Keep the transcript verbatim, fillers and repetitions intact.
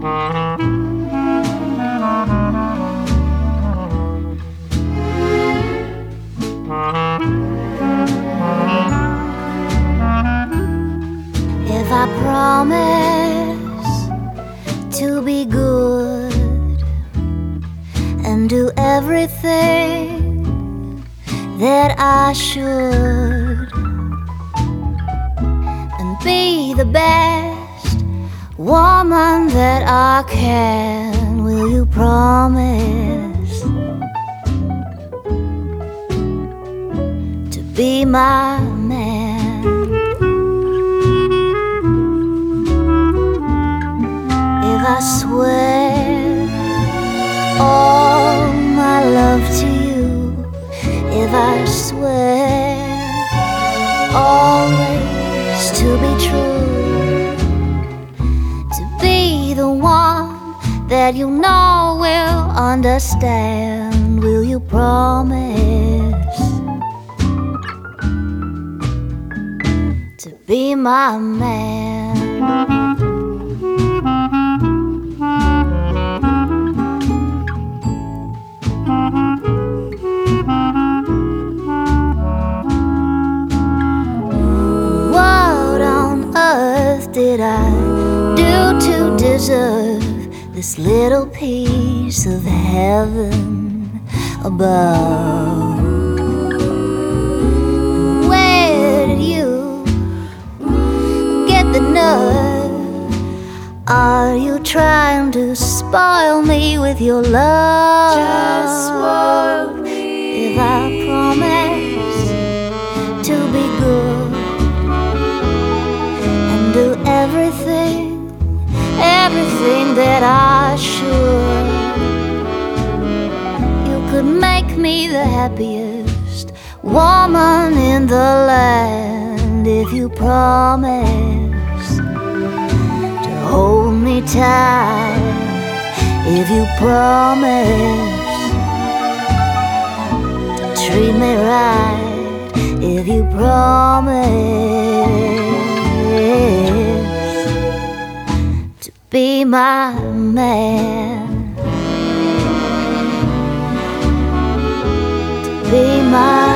If I promise to be good and do everything that I should and be the best woman that I can, will you promise to be my man? If I swear all my love to you, if I swear always to be true, to be the one that you know will understand, will you promise to be my man? Did I do to deserve this little piece of heaven above? Where did you get the nerve? Are you trying to spoil me with your love? Just spoil me. If I promise to be good, do everything, everything that I should, you could make me the happiest woman in the land if you promise to hold me tight, if you promise to treat me right, if you promise to be my man, to be my